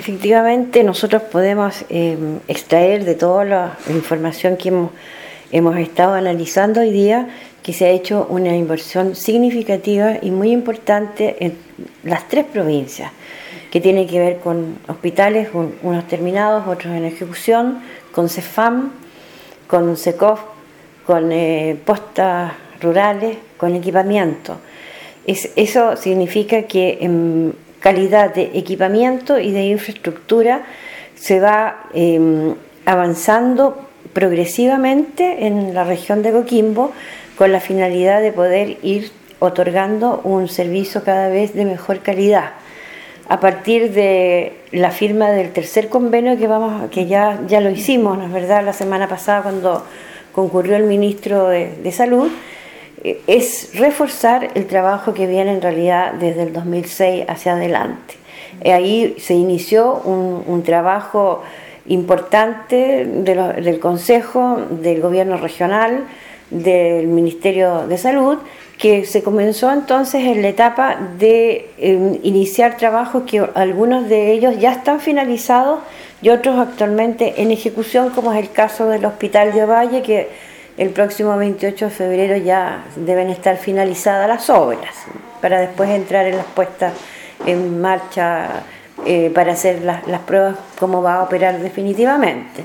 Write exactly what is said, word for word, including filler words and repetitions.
Efectivamente, nosotros podemos eh, extraer de toda la información que hemos, hemos estado analizando hoy día que se ha hecho una inversión significativa y muy importante en las tres provincias, que tiene que ver con hospitales, con unos terminados, otros en ejecución, con CEFAM, con SECOF, con eh, postas rurales, con equipamiento. Es, eso significa que en calidad de equipamiento y de infraestructura se va eh, avanzando progresivamente en la región de Coquimbo con la finalidad de poder ir otorgando un servicio cada vez de mejor calidad. A partir de la firma del tercer convenio que vamos, que ya, ya lo hicimos, ¿no es verdad?, la semana pasada cuando concurrió el ministro de, de Salud, es reforzar el trabajo que viene en realidad desde el dos mil seis hacia adelante. Ahí se inició un, un trabajo importante de lo, del Consejo, del Gobierno Regional, del Ministerio de Salud, que se comenzó entonces en la etapa de eh, iniciar trabajos que algunos de ellos ya están finalizados y otros actualmente en ejecución, como es el caso del Hospital de Ovalle, que el próximo veintiocho de febrero ya deben estar finalizadas las obras, para después entrar en las puestas en marcha eh, para hacer las, las pruebas, cómo va a operar definitivamente.